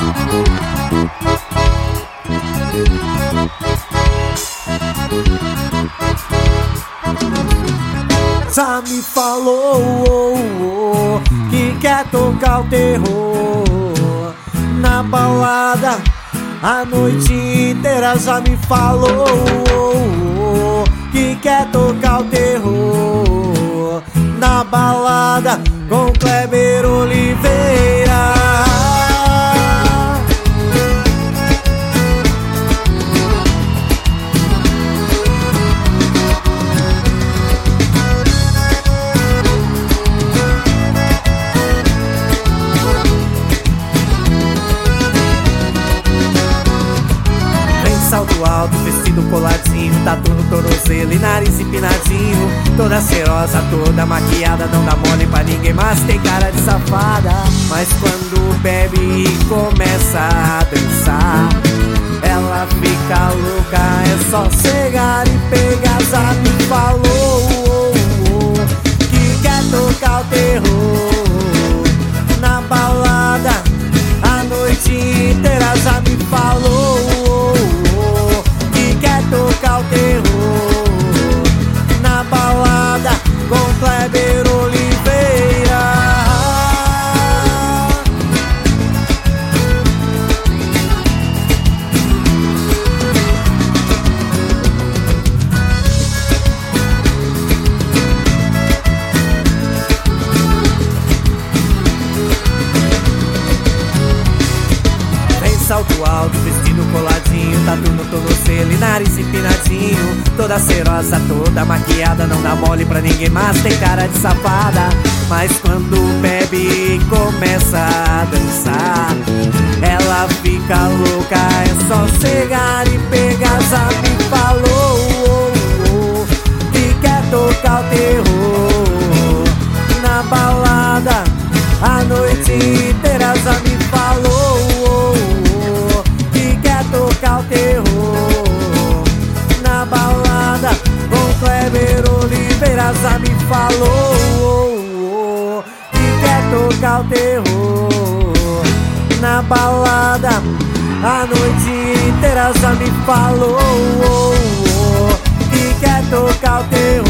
Já me falou que quer tocar o terror na balada a noite inteira. Já me falou que quer tocar o terror na balada com Kleber Oliveira. Salto alto, vestido coladinho, tatu no tornozelo e nariz empinadinho. Toda cheirosa, toda maquiada, não dá mole pra ninguém, mas tem cara de safada. Mas quando bebe e começa a dançar, ela fica louca, é só chegar e pegar. Já me falou que quer tocar o terror na balada a noite inteira. Já me falou tocar o terror na balada com Kleber Oliveira. Tem salto alto, vestido coladinho, tatu no tornozelo e nariz empinadinho. Toda cheirosa, toda maquiada, não dá mole pra ninguém, mas tem cara de safada. Mas quando bebe e começa a dançar, ela fica louca, é só chegar e pegar. Já me falou que quer tocar o terror na balada a noite inteira. Já me falou que quer tocar o terror na balada com Kleber Oliveira. Já me falou que quer tocar o terror na balada a noite inteira. Já me falou que quer tocar o terror